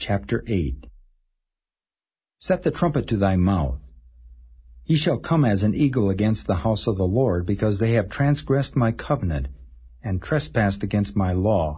Chapter 8. Set the trumpet to thy mouth. He shall come as an eagle against the house of the Lord, because they have transgressed my covenant, and trespassed against my law.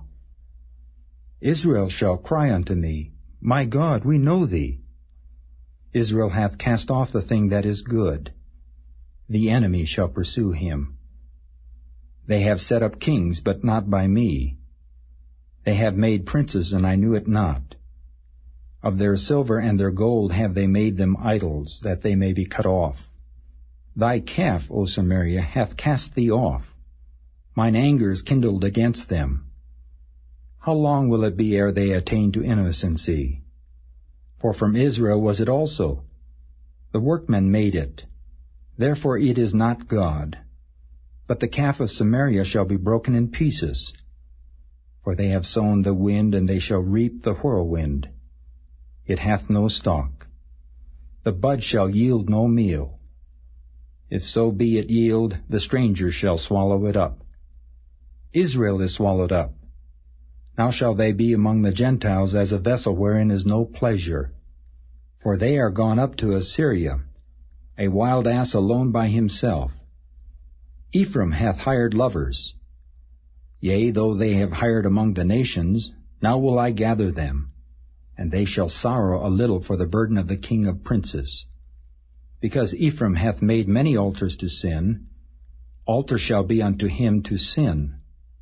Israel shall cry unto me, My God, we know thee. Israel hath cast off the thing that is good. The enemy shall pursue him. They have set up kings, but not by me. They have made princes, and I knew it not. Of their silver and their gold have they made them idols, that they may be cut off. Thy calf, O Samaria, hath cast thee off. Mine anger is kindled against them. How long will it be ere they attain to innocency? For from Israel was it also. The workmen made it. Therefore it is not God. But the calf of Samaria shall be broken in pieces. For they have sown the wind, and they shall reap the whirlwind. It hath no stalk. The bud shall yield no meal. If so be it yield, the stranger shall swallow it up. Israel is swallowed up. Now shall they be among the Gentiles as a vessel wherein is no pleasure. For they are gone up to Assyria, a wild ass alone by himself. Ephraim hath hired lovers. Yea, though they have hired among the nations, now will I gather them, and they shall sorrow a little for the burden of the king of princes. Because Ephraim hath made many altars to sin, altar shall be unto him to sin.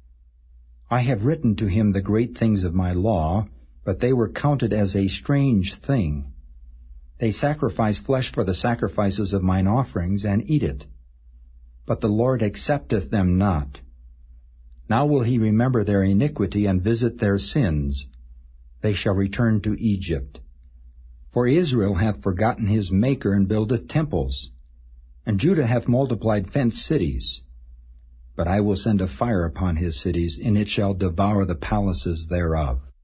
I have written to him the great things of my law, but they were counted as a strange thing. They sacrifice flesh for the sacrifices of mine offerings, and eat it. But the Lord accepteth them not. Now will he remember their iniquity, and visit their sins. They shall return to Egypt. For Israel hath forgotten his Maker, and buildeth temples, and Judah hath multiplied fenced cities. But I will send a fire upon his cities, and it shall devour the palaces thereof.